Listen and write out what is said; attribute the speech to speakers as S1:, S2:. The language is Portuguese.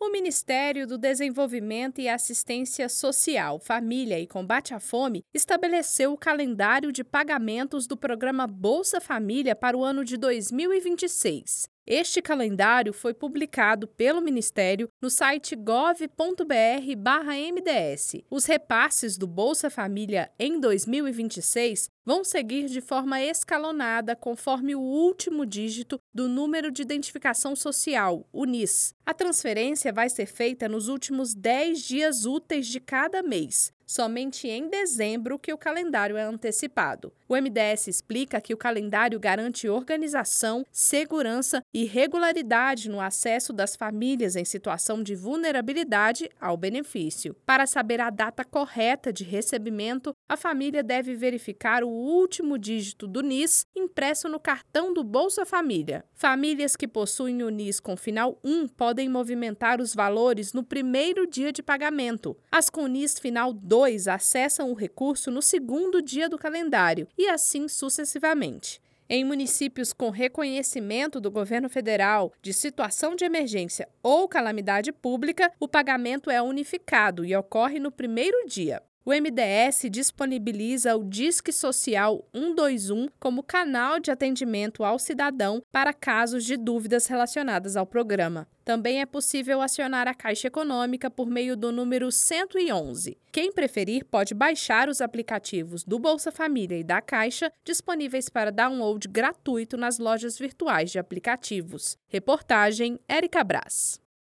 S1: O Ministério do Desenvolvimento e Assistência Social, Família e Combate à Fome estabeleceu o calendário de pagamentos do programa Bolsa Família para o ano de 2026. Este calendário foi publicado pelo Ministério no site gov.br/MDS. Os repasses do Bolsa Família em 2026 vão seguir de forma escalonada conforme o último dígito do Número de Identificação Social, o NIS. A transferência vai ser feita nos últimos 10 dias úteis de cada mês. Somente em dezembro que o calendário é antecipado. O MDS explica que o calendário garante organização, segurança e regularidade no acesso das famílias em situação de vulnerabilidade ao benefício. Para saber a data correta de recebimento, a família deve verificar o último dígito do NIS impresso no cartão do Bolsa Família. Famílias que possuem o NIS com final 1 podem movimentar os valores no primeiro dia de pagamento. As com NIS final 2 acessam o recurso no segundo dia do calendário e assim sucessivamente. Em municípios com reconhecimento do governo federal de situação de emergência ou calamidade pública, o pagamento é unificado e ocorre no primeiro dia. O MDS disponibiliza o Disque Social 121 como canal de atendimento ao cidadão para casos de dúvidas relacionadas ao programa. Também é possível acionar a Caixa Econômica por meio do número 111. Quem preferir pode baixar os aplicativos do Bolsa Família e da Caixa, disponíveis para download gratuito nas lojas virtuais de aplicativos. Reportagem Érica Brás.